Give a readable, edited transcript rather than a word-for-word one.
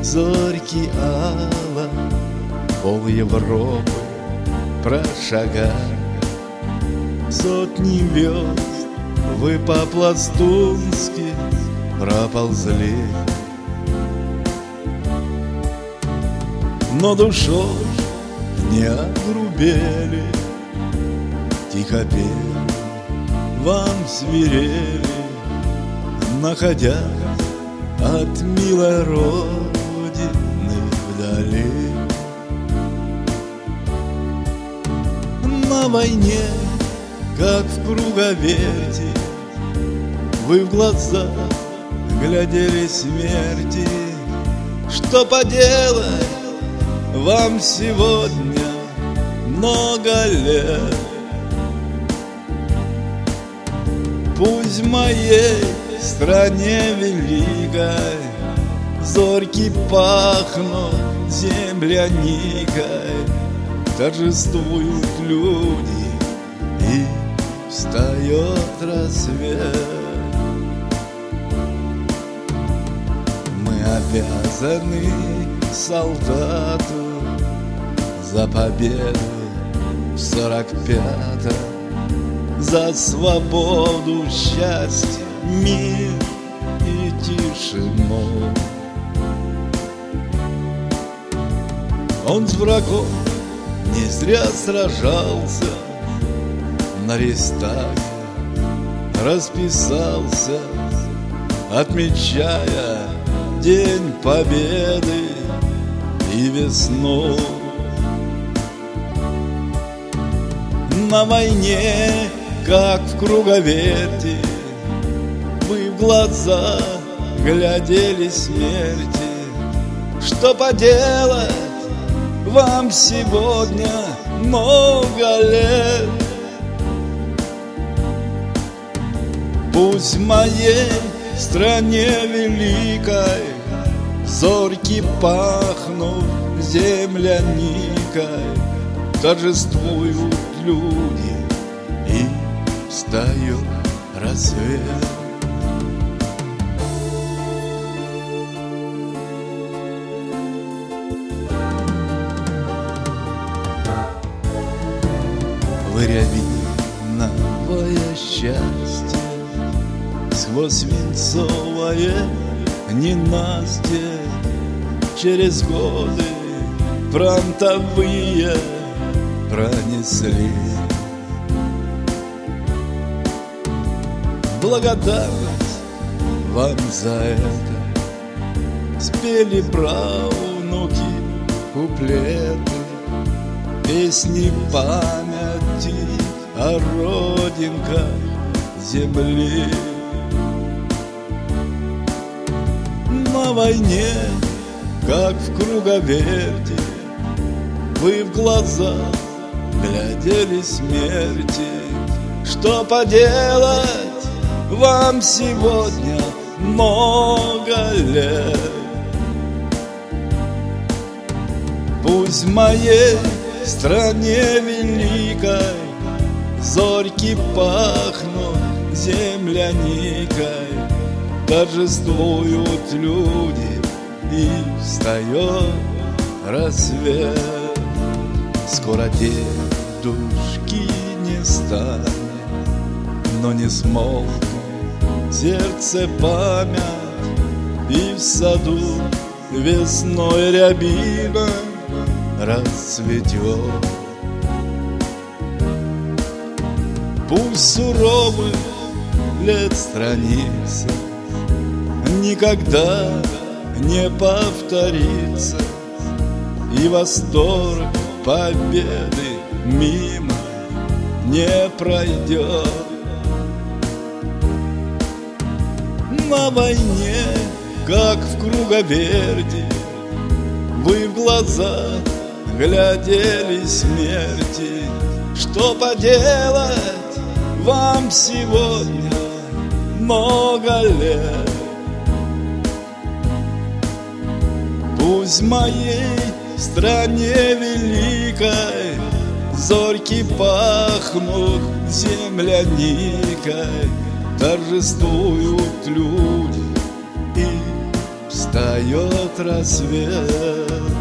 зорьки ала, пол Европы прошагали. Сотни звезд вы по-пластунски проползли, но душой не огрубели, тихо пели, вам свирели, находясь от милой родины вдали. На войне, как в круговерти, вы в глаза глядели смерти. Что поделать, вам сегодня много лет. Пусть в моей стране великой зорьки пахнут земляникой, торжествуют люди и встает рассвет. Мы обязаны солдату за победу в 45-м, за свободу, счастье, мир и тишину. Он с врагом не зря сражался, на Рейхстаге расписался, отмечая День Победы и весну. На войне, как в круговерти, вы в глаза глядели смерти. Что поделать, вам сегодня много лет. Пусть в моей стране великой зорьки пахнут земляникой, торжествуют люди и встает рассвет. В рябиновое счастье сквозь свинцовое ненастье, через годы фронтовые пронесли. Благодарность вам за это спели правнуки куплеты, песни памяти о родинках земли. На войне, как в круговерти, вы в глаза глядели смерти. Что поделать, вам сегодня много лет. Пусть в моей стране великой зорьки пахнут земляникой, торжествуют люди и встает рассвет. Скоро дедушки не станет, но не смолкнет сердце память, и в саду весной рябина расцветет. Пусть суровых лет страница никогда не повторится, и восторг победы мимо не пройдет. На войне, как в круговерти, вы в глаза глядели смерти. Что поделать, вам сегодня много лет. Пусть в моей стране великой зорьки пахнут земляникой, торжествуют люди и встает рассвет.